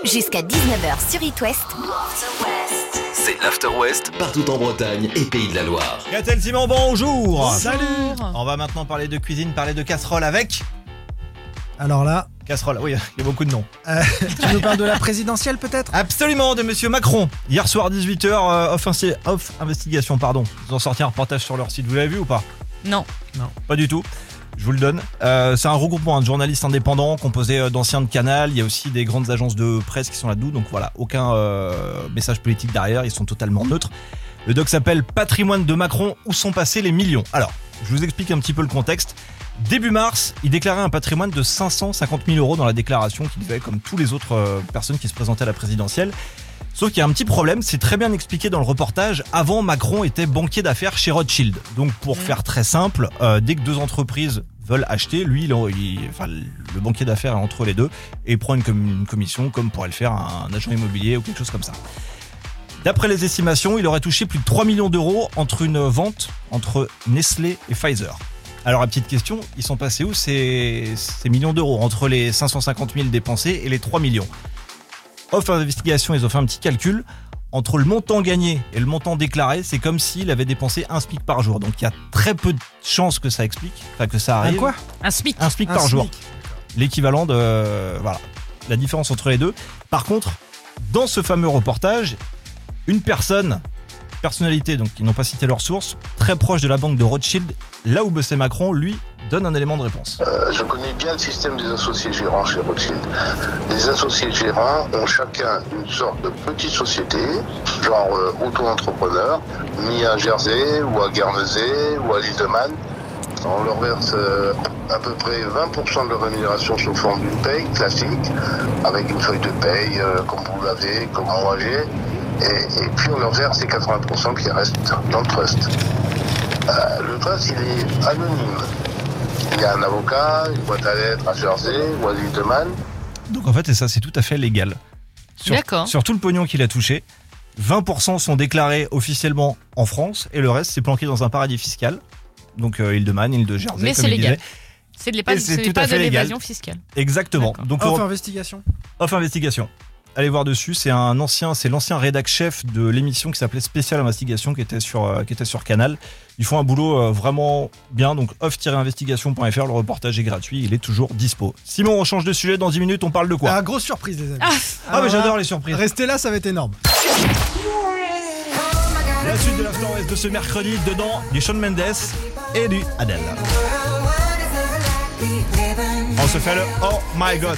Jusqu'à 19h sur It West. C'est l'After West, partout en Bretagne et Pays de la Loire. Catel Simon, bonjour. Salut. On va maintenant parler de cuisine, parler de casserole avec... Alors là, Casserole, oui, il y a beaucoup de noms. tu nous parles de la présidentielle peut-être ? Absolument, de Monsieur Macron. Hier soir 18h, off investigation, pardon. Ils ont sorti un reportage sur leur site, vous l'avez vu ou pas ? Non. Pas du tout. Je vous le donne. C'est un regroupement de journalistes indépendants composé d'anciens de Canal. Il y a aussi des grandes agences de presse qui sont là-dedans. Donc voilà, aucun message politique derrière. Ils sont totalement neutres. Le doc s'appelle Patrimoine de Macron. Où sont passés les millions ? Alors, je vous explique un petit peu le contexte. Début mars, il déclarait un patrimoine de 550 000 euros dans la déclaration qu'il devait comme tous les autres personnes qui se présentaient à la présidentielle. Sauf qu'il y a un petit problème, c'est très bien expliqué dans le reportage. Avant, Macron était banquier d'affaires chez Rothschild. Donc pour faire très simple, dès que deux entreprises veulent acheter, lui, le banquier d'affaires est entre les deux et il prend une commission comme pourrait le faire un agent immobilier ou quelque chose comme ça. D'après les estimations, il aurait touché plus de 3 millions d'euros entre une vente entre Nestlé et Pfizer. Alors la petite question, ils sont passés où ces millions d'euros entre les 550 000 dépensés et les 3 millions ? Off investigation, ils ont fait un petit calcul. Entre le montant gagné et le montant déclaré, c'est comme s'il avait dépensé un SMIC par jour. Donc il y a très peu de chances que ça explique, que ça arrive. Quoi ? Un SMIC. Un SMIC par jour. L'équivalent de... voilà, la différence entre les deux. Par contre, dans ce fameux reportage, une personnalité, donc ils n'ont pas cité leur source, très proche de la banque de Rothschild, là où bossait Macron, lui, donne un élément de réponse. Je connais bien le système des associés gérants chez Rothschild. Les associés gérants ont chacun une sorte de petite société, genre auto-entrepreneur, mis à Jersey ou à Guernesey ou à l'île de Man. On leur verse à peu près 20% de leur rémunération sous forme d'une paye classique, avec une feuille de paye comme vous l'avez, comme moi j'ai. Et puis on leur verse les 80% qui restent dans le trust. Le trust, il est anonyme. Il y a un avocat, une boîte à lettres à Jersey ou à l'île de Man. Donc en fait, c'est tout à fait légal. D'accord. Sur tout le pognon qu'il a touché, 20% sont déclarés officiellement en France et le reste, c'est planqué dans un paradis fiscal. Donc île de Man, île de Jersey, Mais comme c'est il légal. disait. C'est pas de l'évasion fiscale. Exactement. D'accord. Donc Off investigation. Off investigation. Allez voir dessus, c'est l'ancien rédac chef de l'émission qui s'appelait Spécial Investigation qui était sur Canal. Ils font un boulot vraiment bien, donc off-investigation.fr, le reportage est gratuit, il est toujours dispo. Simon, on change de sujet, dans 10 minutes, on parle de quoi ? Grosse surprise les amis. mais j'adore les surprises. Restez là, ça va être énorme. La suite de l'After West de ce mercredi, dedans du Shawn Mendes et du Adele. On se fait le Oh My God.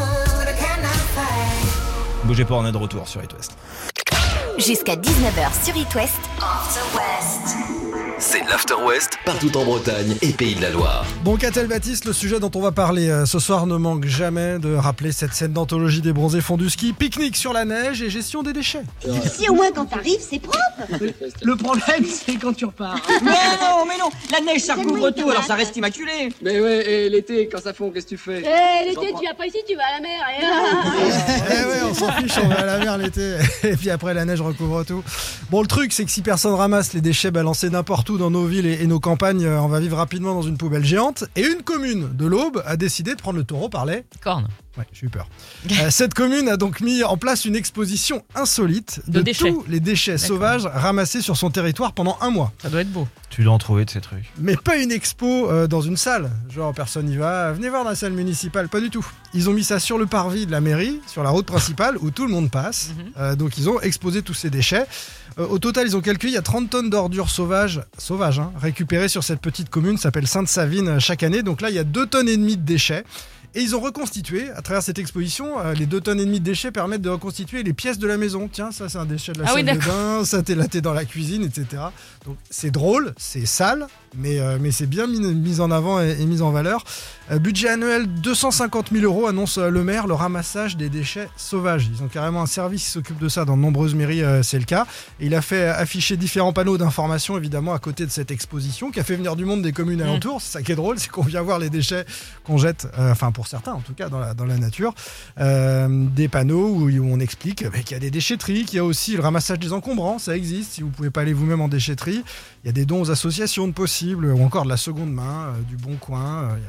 Bougez pas, on est de retour sur It West. Jusqu'à 19h sur It West. C'est l'After West, partout en Bretagne et Pays de la Loire. Bon, Catel Baptiste, le sujet dont on va parler ce soir ne manque jamais de rappeler cette scène d'anthologie des bronzés font du ski, pique-nique sur la neige et gestion des déchets. Si au moins quand t'arrives, c'est propre. Le problème, c'est quand tu repars. Mais non, la neige ça recouvre tout, alors ça reste immaculé. Mais ouais, et l'été, quand ça fond, qu'est-ce que tu fais? L'été, tu viens pas ici, tu vas à la mer. Ouais, on s'en fiche, on va à la mer l'été. Et puis après, la neige recouvre tout. Bon, le truc, c'est que si personne ramasse les déchets balancés n'importe où dans nos villes et nos campagnes, on va vivre rapidement dans une poubelle géante. Et une commune de l'Aube a décidé de prendre le taureau par les Corne. Ouais, j'ai eu peur. Cette commune a donc mis en place une exposition insolite de tous les déchets sauvages ramassés sur son territoire pendant un mois. Ça doit être beau. Tu dois en trouver de ces trucs. Mais pas une expo dans une salle. Genre, personne n'y va. Venez voir dans la salle municipale. Pas du tout. Ils ont mis ça sur le parvis de la mairie, sur la route principale où tout le monde passe. Donc, ils ont exposé tous ces déchets. Au total, ils ont calculé, il y a 30 tonnes d'ordures sauvages récupérées sur cette petite commune, s'appelle Sainte-Savine chaque année. Donc là, il y a 2,5 tonnes de déchets. Et ils ont reconstitué, à travers cette exposition, les 2,5 tonnes de déchets permettent de reconstituer les pièces de la maison. Tiens, ça c'est un déchet de la salle de bain, ça t'es dans la cuisine, etc. Donc c'est drôle, c'est sale, mais c'est bien mis en avant et mis en valeur. Budget annuel 250 000 euros, annonce le maire, le ramassage des déchets sauvages. Ils ont carrément un service qui s'occupe de ça dans de nombreuses mairies, c'est le cas. Et il a fait afficher différents panneaux d'information, évidemment, à côté de cette exposition, qui a fait venir du monde des communes alentours. C'est ça qui est drôle, c'est qu'on vient voir les déchets qu'on jette, pour certains en tout cas, dans la nature. Des panneaux où on explique qu'il y a des déchetteries, qu'il y a aussi le ramassage des encombrants, ça existe, si vous ne pouvez pas aller vous-même en déchetterie. Il y a des dons aux associations de possibles, ou encore de la seconde main, du Bon Coin. Il y a plein de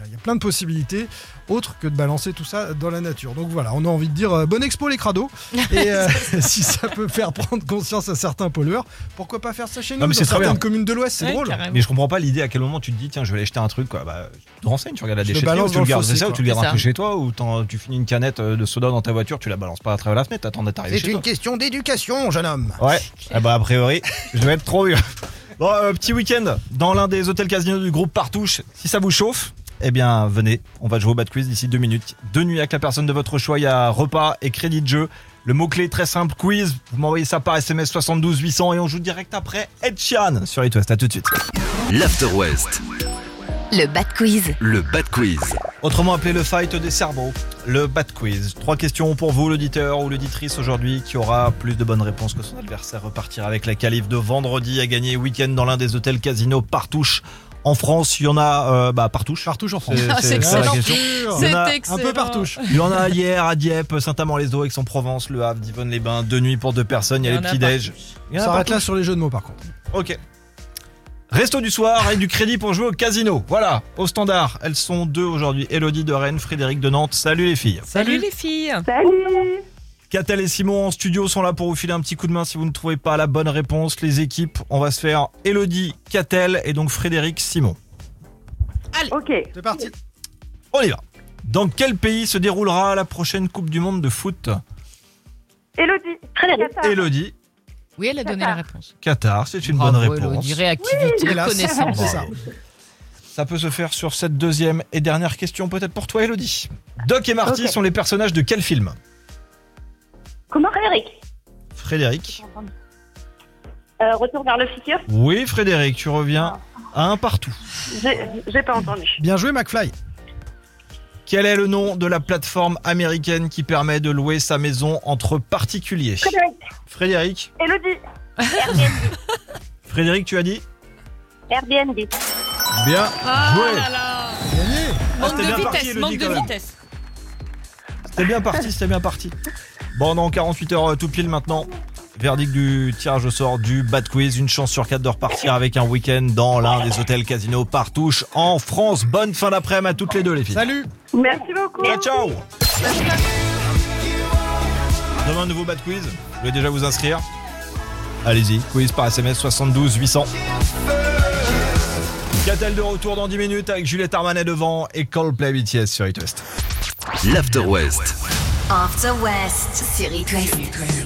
possibilité autre que de balancer tout ça dans la nature. Donc voilà, on a envie de dire bonne expo les crados. Et si ça peut faire prendre conscience à certains pollueurs, pourquoi pas faire ça chez nous, mais dans c'est très certaines bien. communes de l'Ouest, c'est drôle. Mais je comprends pas l'idée à quel moment tu te dis tiens je vais aller jeter un truc quoi. Bah, tu te renseignes, tu regardes la Je le déchetterie balance ou tu dans le le gardes, fossé, c'est ça, ou quoi. tu le gardes C'est un peu ça. chez toi ou tu finis une canette de soda dans ta voiture, tu la balances pas à travers la fenêtre, t'attends d'être arrivé C'est chez une toi. question d'éducation, jeune homme. Ouais, eh bah a priori, je vais être trop vieux. Bon, petit week-end dans l'un des hôtels casinos du groupe Partouche. Si ça vous chauffe, eh bien venez, on va jouer au Bad Quiz d'ici 2 minutes. 2 nuits avec la personne de votre choix, il y a repas et crédit de jeu. Le mot-clé très simple, quiz, vous m'envoyez ça par SMS 72 800 et on joue direct après Ed Sheeran sur It West. À tout de suite. L'After West, Le Bad Quiz. le Bad Quiz. Autrement appelé le fight des cerveaux, le Bad Quiz. 3 questions pour vous, l'auditeur ou l'auditrice aujourd'hui, qui aura plus de bonnes réponses que son adversaire. Repartira avec la qualif de vendredi à gagner week-end dans l'un des hôtels casinos Partouche. En France, il y en a Partouche. Partouche en France. C'est ça excellent. la question. C'est Il y en a excellent. Un peu partouche. Il y en a hier à Dieppe, Saint-Amand-les-Eaux, Aix-en-Provence, Le Havre, Divonne-les-Bains. 2 nuits pour 2 personnes, il y a les petits déj. Il y en Ça a s'arrête partout. là sur les jeux de mots par contre. Ok. Resto du soir et du crédit pour jouer au casino. Voilà, au standard. Elles sont 2 aujourd'hui. Élodie de Rennes, Frédéric de Nantes. Salut les filles. Salut les filles. Catel et Simon en studio sont là pour vous filer un petit coup de main si vous ne trouvez pas la bonne réponse. Les équipes, on va se faire Élodie, Catel et donc Frédéric, Simon. Ok. C'est parti. On y va. Dans quel pays se déroulera la prochaine Coupe du Monde de foot? Élodie. Qatar. Élodie, Oui, elle a donné la réponse. Qatar, c'est une Bravo, bonne réponse. Élodie, réactivité, Hélas, connaissance. c'est ça. Ça peut se faire sur cette deuxième et dernière question peut-être pour toi Élodie. Doc et Marty Ok. sont les personnages de quel film? Comment Frédéric? Frédéric. Retour vers le futur. Oui Frédéric, tu reviens à un partout. J'ai pas entendu. Bien joué McFly. Quel est le nom de la plateforme américaine qui permet de louer sa maison entre particuliers? Frédéric. Frédéric. Élodie. Airbnb. Frédéric, tu as dit? Airbnb. Bien Ah joué. là là. Gagné. Manque c'était de bien vitesse, parti, Élodie, manque quand de même. vitesse. C'était bien parti. Bon, dans 48 heures tout pile maintenant. Verdict du tirage au sort du Bad Quiz. Une chance sur 4 de repartir avec un week-end dans l'un des hôtels casinos Partouche en France. Bonne fin d'après-midi à toutes les deux les filles. Salut. Merci beaucoup. Ciao, ciao. Demain, nouveau Bad Quiz. Vous voulez déjà vous inscrire? Allez-y, quiz par SMS 72 800. Catel de retour dans 10 minutes avec Juliette Armanet devant et Coldplay BTS sur It West. L'After West, After West sur It West.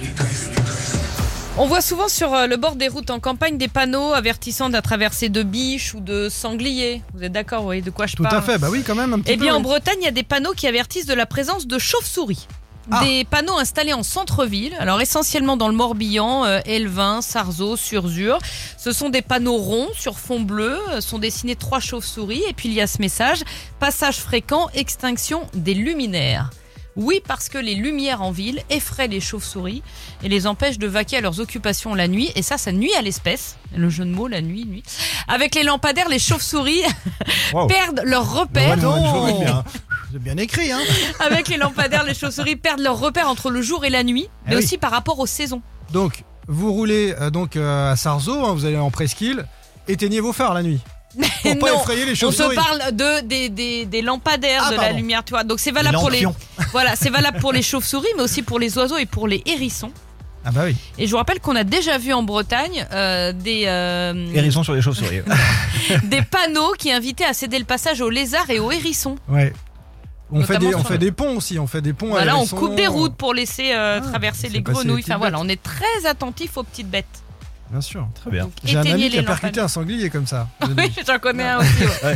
On voit souvent sur le bord des routes en campagne des panneaux avertissant d'un traversée de biches ou de sangliers. Vous êtes d'accord, vous voyez de quoi je Tout parle? à fait. Bah oui, quand même un petit Eh peu. bien, en oui. Bretagne, il y a des panneaux qui avertissent de la présence de chauves-souris. Ah. Des panneaux installés en centre-ville, alors essentiellement dans le Morbihan, Elvin, Sarzeau, Surzur. Ce sont des panneaux ronds sur fond bleu, sont dessinés 3 chauves-souris. Et puis il y a ce message, passage fréquent, extinction des luminaires. Oui, parce que les lumières en ville effraient les chauves-souris et les empêchent de vaquer à leurs occupations la nuit. Et ça nuit à l'espèce. Le jeu de mots, la nuit. Avec les lampadaires, les chauves-souris Wow. perdent leurs repères. Ouais, non, je vois bien. J'ai bien écrit, hein. Avec les lampadaires, les chauves-souris perdent leurs repères entre le jour et la nuit, mais oui. aussi par rapport aux saisons. Donc, vous roulez à Sarzeau, hein, vous allez en presqu'île, éteignez vos phares la nuit. Pour pas Non, effrayer les on se chauves-souris. parle des lampadaires, Ah, de la pardon. lumière, tu vois. Donc c'est valable pour les, lampions. voilà, c'est valable pour les chauves-souris, mais aussi pour les oiseaux et pour les hérissons. Ah bah oui. Et je vous rappelle qu'on a déjà vu en Bretagne Hérissons sur les chauves-souris. des panneaux qui invitaient à céder le passage aux lézards et aux hérissons. Ouais. On fait, Notamment on sur fait le- des ponts aussi, on fait des ponts à Voilà, on hérissons. coupe des routes pour laisser traverser c'est les passé les grenouilles. petites Enfin voilà, bêtes. on est très attentif aux petites bêtes. Bien sûr. Très bien. J'ai un Éteignez ami qui les a percuté lampadaires. un sanglier comme ça. Oui, j'en connais un aussi. Ouais.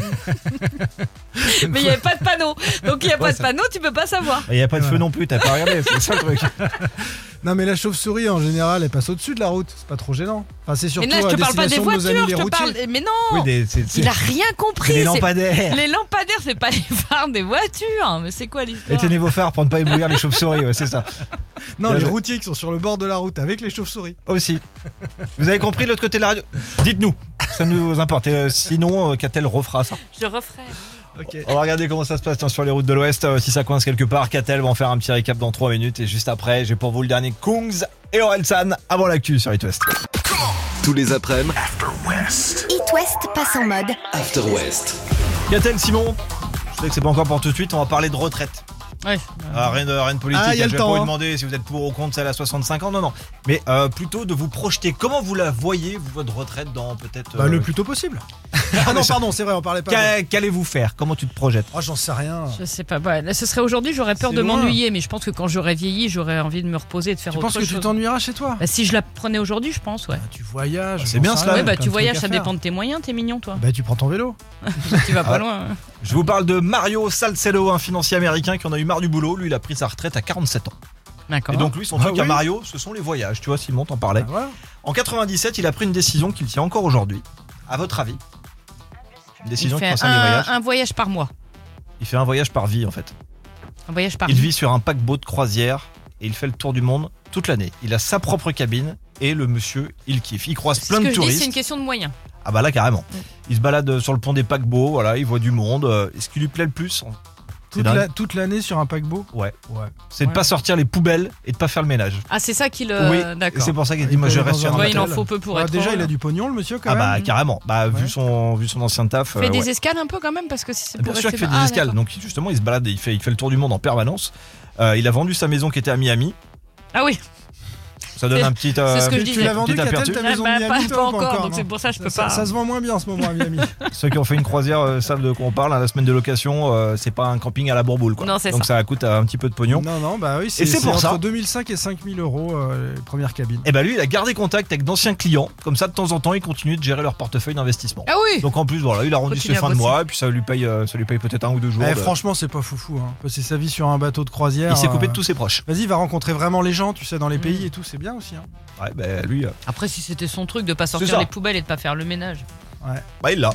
Mais il n'y avait pas de panneau. Donc il n'y a pas de panneau, tu peux pas savoir. Il n'y a pas de feu Voilà. non plus, t'as pas regardé, c'est ça le truc. Non mais la chauve-souris en général elle passe au-dessus de la route, c'est pas trop gênant. Enfin c'est Mais surtout là, je à te parle pas des destination de nos amis voitures, les je te routiers. parle. Mais non, Oui, il a rien compris. c'est les c'est- lampadaires. Les lampadaires, c'est pas les phares des voitures. Mais c'est quoi l'histoire? Éteignez vos phares pour ne pas éblouir les chauves-souris, ouais, c'est ça. Non, Bien les joué. routiers qui sont sur le bord de la route avec les chauves-souris. Aussi. Vous avez compris de l'autre côté de la radio? Dites-nous, ça nous importe. Sinon, Catel refera ça. Je referai. Ok. On va regarder comment ça se passe tiens, sur les routes de l'Ouest. Si ça coince quelque part, Catel va en faire un petit récap dans 3 minutes. Et juste après, j'ai pour vous le dernier Kungs et Orelsan avant l'actu sur It West. tous les après-midi, It West passe en mode After West. Catel, Simon, sais que c'est pas encore pour tout de suite, on va parler de retraite. Ouais. Rien de politique, Ah, y a je le vais pas temps, vous hein. demander si vous êtes pour ou contre celle à 65 ans, non. Mais plutôt de vous projeter, comment vous la voyez, vous, votre retraite dans peut-être... Le plus tôt possible. Ah non, pardon, c'est vrai, on parlait pas. Qu'allez-vous faire? Comment tu te projettes? Oh, j'en sais rien. Je sais pas. Ouais, là, ce serait aujourd'hui, j'aurais peur C'est de loin. m'ennuyer, mais je pense que quand j'aurai vieilli, j'aurais envie de me reposer et de faire Tu autre penses chose. que tu t'ennuieras chez toi? Bah, si je la prenais aujourd'hui, je pense, ouais. Tu voyages. C'est bien cela. Ouais, bah tu voyages, ça dépend de tes moyens, t'es mignon, toi. Bah tu prends ton vélo. Tu vas pas loin. hein. Je vous parle de Mario Salcello, un financier américain qui en a eu marre du boulot. Lui, il a pris sa retraite à 47 ans. D'accord. Et donc lui, son truc à Mario, ce sont les voyages. Tu vois, Simon t'en parlait. Voilà. En 97, il a pris une décision qu'il tient encore aujourd'hui. À votre avis? Une Il décision qui fait concerne les voyages. un voyage par mois. Il fait un voyage par vie, en fait. Un voyage par Il vie. vit sur un paquebot de croisière et il fait le tour du monde toute l'année. Il a sa propre cabine et le monsieur, il kiffe. Il croise C'est plein ce de que je dis, touristes. c'est une question de moyens. Ah bah là, carrément. Il se balade sur le pont des paquebots, voilà, il voit du monde. Et ce qui lui plaît le plus, c'est dingue. Toute l'année sur un paquebot. Ouais. Ouais. C'est de pas sortir les poubelles et de pas faire le ménage. Ah, c'est ça qu'il. Oui, et D'accord. c'est pour ça qu'il dit moi je reste sur un Ouais, il en bateau. faut peu pour Ouais, être. déjà, heureux. il a du pognon, le monsieur, quand Ah même. bah carrément. Bah vu son ancien taf. Fait des ouais. escales un peu quand même parce que si c'est pour Bien sûr rester qu'il fait Ah, des escales. d'accord. Donc justement, il se balade, et il fait le tour du monde en permanence. Il a vendu sa maison qui était à Miami. Ah oui. Ça donne un petit. C'est ce que je Tu disais. l'as vendu, petite Catel, aperçu. ta Ah, maison bah, de Miami, pas toi, ou encore, donc non c'est pour ça que je peux Ça pas. se vend moins bien en ce moment à Miami. Ceux qui ont fait une croisière savent de quoi on parle. La semaine de location, c'est pas un camping à la bourboule, quoi. Non, c'est Donc ça coûte un petit peu de pognon. Non, bah oui, Et c'est pour entre ça. 2005 et 5000 euros les premières cabines. Et bah lui, il a gardé contact avec d'anciens clients. Comme ça, de temps en temps, il continue de gérer leur portefeuille d'investissement. Ah oui. Donc en plus, voilà, il arrondit Continue ses à fins de bosser. mois et puis ça lui paye peut-être 1 ou 2 jours. de- Franchement, c'est pas foufou. Hein. Passer sa vie sur un bateau de croisière. Il s'est coupé de tous ses proches. Vas-y, va rencontrer vraiment les gens, tu sais, dans les pays et tout, c'est bien aussi. Hein. Ouais, bah lui, Après, si c'était son truc de pas C'est sortir ça. les poubelles et de pas faire le ménage. bah il l'a.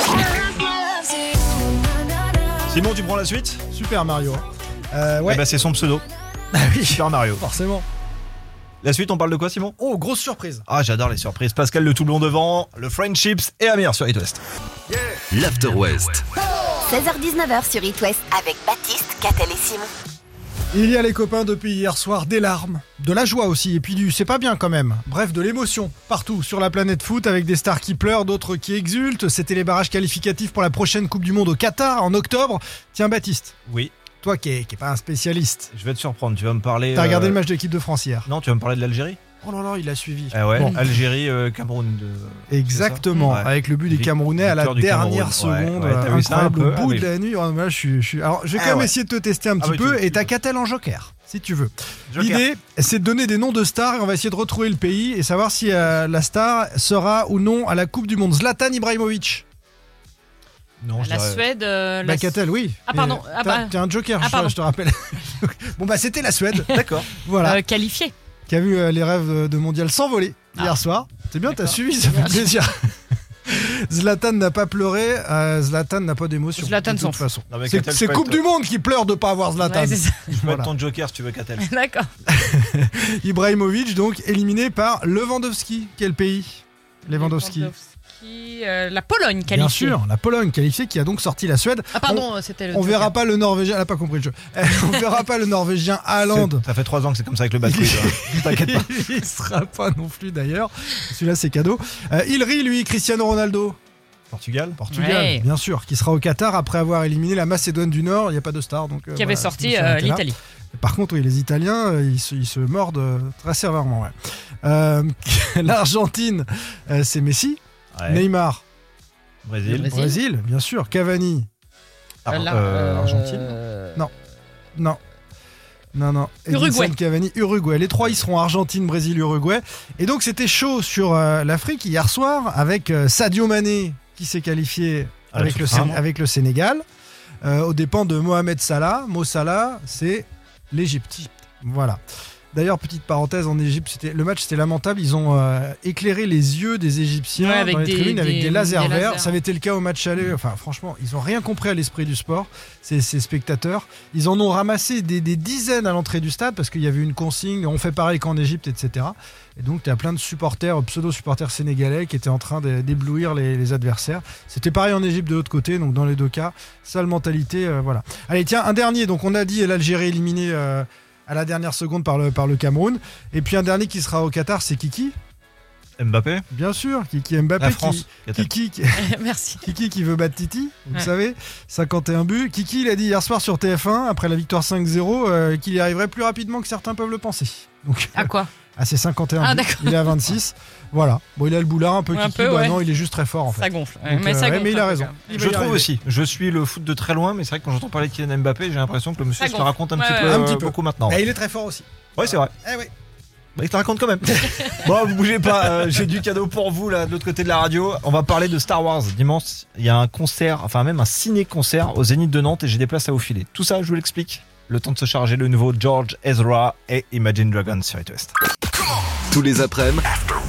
Simon, tu prends la suite? Super Mario. Eh Ouais, bah c'est son pseudo. Super Mario. forcément. La suite, on parle de quoi, Simon? Oh, grosse surprise. Ah, j'adore les surprises. Pascal le tout blond devant, le Friendships et Amir sur It West. L'After West. 16h-19h sur It West avec Baptiste, Catel et Simon. Il y a les copains depuis hier soir, des larmes, de la joie aussi, et puis du c'est pas bien quand même. Bref, de l'émotion, partout sur la planète foot, avec des stars qui pleurent, d'autres qui exultent. C'était les barrages qualificatifs pour la prochaine Coupe du Monde au Qatar en octobre. Tiens Baptiste, Oui, toi qui est pas un spécialiste, je vais te surprendre. Tu vas me parler. t'as regardé le match de l'équipe de France hier. Non, tu vas me parler de l'Algérie. Oh là là, il a suivi. Ah ouais. Bon. Algérie, Cameroun. Exactement, C'est ça. Ouais. avec le but des Camerounais à la Victoire du dernière Cameroun. seconde, Ouais, t'as vu ça un incroyable, peu, au bout oui. de la nuit. Oh, là, Alors, je vais quand Ah même ouais. essayer de te tester un petit oui, peu, tu- et t'as Catel en joker, si tu veux. Joker. L'idée, c'est de donner des noms de stars, et on va essayer de retrouver le pays, et savoir si la star sera ou non à la Coupe du Monde. Zlatan Ibrahimovic. Non, je La dirais- Suède. Bah, Catel, oui. Ah, pardon. Et Ah, bah. T'as un joker, Ah, pardon. je te rappelle. Bon, bah, c'était la Suède. D'accord. Voilà. Qualifié. Qui a vu les rêves de mondial s'envoler hier soir. C'est bien, t'as D'accord. suivi, ça fait plaisir. Zlatan n'a pas pleuré, Zlatan n'a pas d'émotion. Zlatan de s'en toute fout. façon. Non, mais C'est Catel, c'est je peux Coupe être- du Monde qui pleure de pas avoir Zlatan. Ouais, c'est ça. Je peux Voilà. être ton joker si tu veux, Catel. D'accord. Ibrahimovic, donc éliminé par Lewandowski. Quel pays? Lewandowski. La Pologne qualifiée. Bien sûr, la Pologne qualifiée qui a donc sorti la Suède. Ah pardon, c'était le. On verra Joker. pas le Norvégien, elle a pas compris le jeu. On verra pas le Norvégien Haaland. Ça fait 3 ans que c'est comme ça avec le basket. T'inquiète pas. Il sera pas non plus d'ailleurs. Celui-là c'est cadeau. Il rit lui, Cristiano Ronaldo. Portugal. Portugal, Ouais. bien sûr, qui sera au Qatar après avoir éliminé la Macédoine du Nord. Il n'y a pas de star, donc. Qui avait sorti l'Italie. Par contre, oui, les Italiens, ils se mordent très sévèrement. Ouais. L'Argentine, c'est Messi. Ouais. Neymar, Brésil. Brésil, bien sûr. Cavani, Argentine. non. Uruguay. Edinson Cavani, Uruguay. Les trois, ils seront Argentine, Brésil, Uruguay. Et donc, c'était chaud sur l'Afrique hier soir avec Sadio Mané qui s'est qualifié avec le Sénégal aux dépens de Mohamed Salah. Mo Salah, c'est l'Égypte. Voilà. D'ailleurs, petite parenthèse, en Égypte, le match c'était lamentable. Ils ont éclairé les yeux des Égyptiens Ouais, avec dans les tribunes avec des lasers des verts. lasers. Ça avait été le cas au match aller. Enfin, franchement, ils ont rien compris à l'esprit du sport, ces spectateurs. Ils en ont ramassé des dizaines à l'entrée du stade parce qu'il y avait une consigne. On fait pareil qu'en Égypte, etc. Et donc, tu as plein de supporters, pseudo-supporters sénégalais qui étaient en train d'éblouir les adversaires. C'était pareil en Égypte de l'autre côté. Donc, dans les deux cas, sale mentalité. Voilà. Allez, tiens, un dernier. Donc, on a dit l'Algérie éliminée à la dernière seconde par le Cameroun. Et puis un dernier qui sera au Qatar, c'est Kiki. Mbappé. Bien sûr, Kiki Mbappé. La France. Merci. Kiki qui veut battre Titi, vous Ouais. savez, 51 buts. Kiki, il a dit hier soir sur TF1, après la victoire 5-0, qu'il y arriverait plus rapidement que certains peuvent le penser. Donc, À quoi? à ses 51 Ah, buts, d'accord. il est à 26. Voilà. Bon, il a le boulard un peu, Un Kiki. peu, Bah ouais. non, il est juste très fort en fait. Ça gonfle. Donc, mais ça gonfle. mais il a un peu, raison. quand même. Il va Je y trouve arriver. aussi. Je suis le foot de très loin, mais c'est vrai que quand j'entends parler de Kylian Mbappé, j'ai l'impression que le monsieur Ça se le gonfle. raconte un Ouais, petit ouais. peu, Un petit peu. beaucoup maintenant. Et il est très fort aussi. Ouais, c'est vrai. Eh oui. Bah, il te raconte quand même. Bon, vous bougez pas. J'ai du cadeau pour vous là de l'autre côté de la radio. On va parler de Star Wars. Dimanche, il y a un concert, enfin même un ciné-concert au Zénith de Nantes et j'ai des places à vous filer. Tout ça, je vous l'explique. Le temps de se charger le nouveau George Ezra et Imagine Dragons sur It West. Tous les après-midi,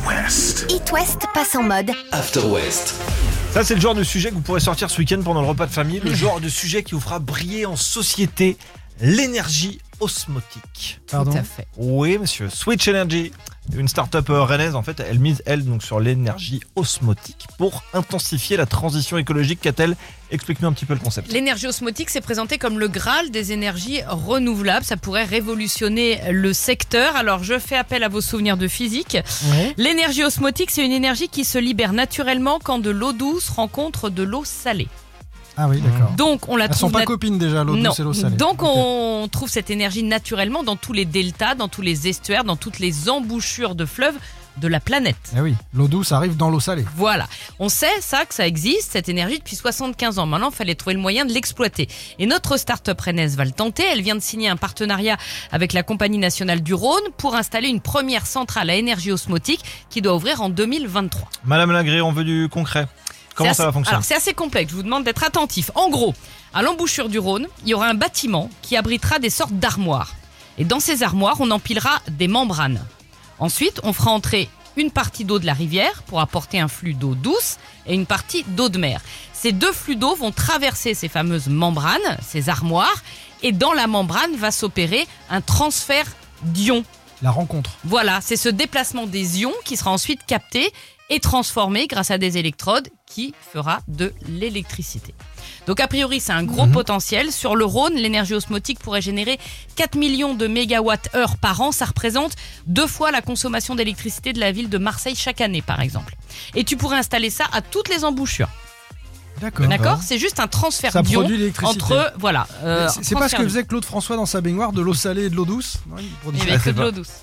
It West passe en mode After West. Ça, c'est le genre de sujet que vous pourrez sortir ce week-end pendant le repas de famille. Le genre de sujet qui vous fera briller en société l'énergie osmotique. Pardon. Tout à fait. Oui, monsieur. Switch Energy, une start-up rennaise, en fait, elle mise, elle, donc sur l'énergie osmotique pour intensifier la transition écologique. Qu'a-t-elle? Explique-nous un petit peu le concept. L'énergie osmotique, c'est présenté comme le Graal des énergies renouvelables. Ça pourrait révolutionner le secteur. Alors, je fais appel à vos souvenirs de physique. Ouais. L'énergie osmotique, c'est une énergie qui se libère naturellement quand de l'eau douce rencontre de l'eau salée. Ah oui, d'accord. Donc, on la Elles sont trouve pas nat- copines déjà, l'eau Non. douce et l'eau salée. Donc Ok. on trouve cette énergie naturellement dans tous les deltas, dans tous les estuaires, dans toutes les embouchures de fleuves de la planète. Eh oui, l'eau douce arrive dans l'eau salée. Voilà, on sait ça, que ça existe, cette énergie depuis 75 ans. Maintenant, il fallait trouver le moyen de l'exploiter. Et notre start-up rennaise va le tenter. Elle vient de signer un partenariat avec la Compagnie nationale du Rhône pour installer une première centrale à énergie osmotique qui doit ouvrir en 2023. Madame Lagré, on veut du concret. Comment C'est ça va assez- fonctionner? Alors, c'est assez complexe, je vous demande d'être attentif. En gros, à l'embouchure du Rhône, il y aura un bâtiment qui abritera des sortes d'armoires. Et dans ces armoires, on empilera des membranes. Ensuite, on fera entrer une partie d'eau de la rivière pour apporter un flux d'eau douce et une partie d'eau de mer. Ces deux flux d'eau vont traverser ces fameuses membranes, ces armoires, et dans la membrane va s'opérer un transfert d'ions. La rencontre. Voilà, c'est ce déplacement des ions qui sera ensuite capté et transformé grâce à des électrodes qui fera de l'électricité. Donc a priori, c'est un gros potentiel. Sur le Rhône, l'énergie osmotique pourrait générer 4 millions de mégawattheures par an. Ça représente 2 fois la consommation d'électricité de la ville de Marseille chaque année, par exemple. Et tu pourrais installer ça à toutes les embouchures. D'accord? C'est juste un transfert Ça d'ions produit l'électricité. entre... Voilà. C'est pas ce que faisait Claude François dans sa baignoire, de l'eau salée et de l'eau douce? Non, il produit Il y ça. avait que de pas- l'eau douce.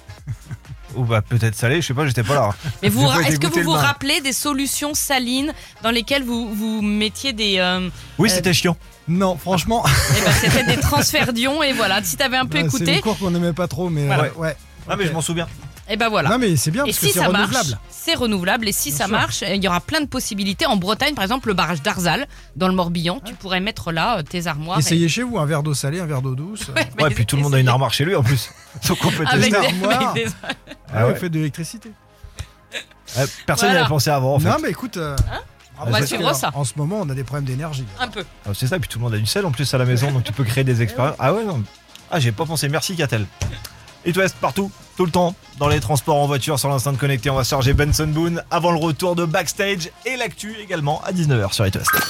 Ou bah peut-être salé, je sais pas, j'étais pas là. Mais vous, J'ai pas été est-ce que goûter vous le vous bain. rappelez des solutions salines dans lesquelles vous mettiez des... Oui, c'était chiant. Non, franchement. eh ben, c'était des transferts d'ions et voilà, si t'avais un peu C'est écouté, une cours qu'on n'aimait pas trop, mais Voilà. ouais. Ah, mais je m'en souviens. et ben voilà. Non, mais c'est bien Et parce que si c'est ça marche, renouvelable. c'est renouvelable. Et si Bien ça sûr. marche, il y aura plein de possibilités. En Bretagne, par exemple, le barrage d'Arzal, dans le Morbihan, tu pourrais mettre là tes armoires. Essayez chez vous un verre d'eau salée, un verre d'eau douce. Ouais, puis tout le monde a une armoire chez lui en plus. Donc on peut avec tester. des, armoire. avec des- Ah ouais, ouais. fait de l'électricité. Personne n'y Voilà. avait pensé avant en fait. Non, mais écoute. On va parce suivre que, ça. En ce moment, on a des problèmes d'énergie. Un peu. Ah, c'est ça, puis tout le monde a du sel en plus à la maison, donc tu peux créer des expériences. Ah ouais, non. Ah, j'ai pas pensé. Merci, Catel. It West partout, tout le temps, dans les transports, en voiture, sur l'enceinte connectée. On va se charger Benson Boone avant le retour de Backstage et l'actu également à 19h sur It West.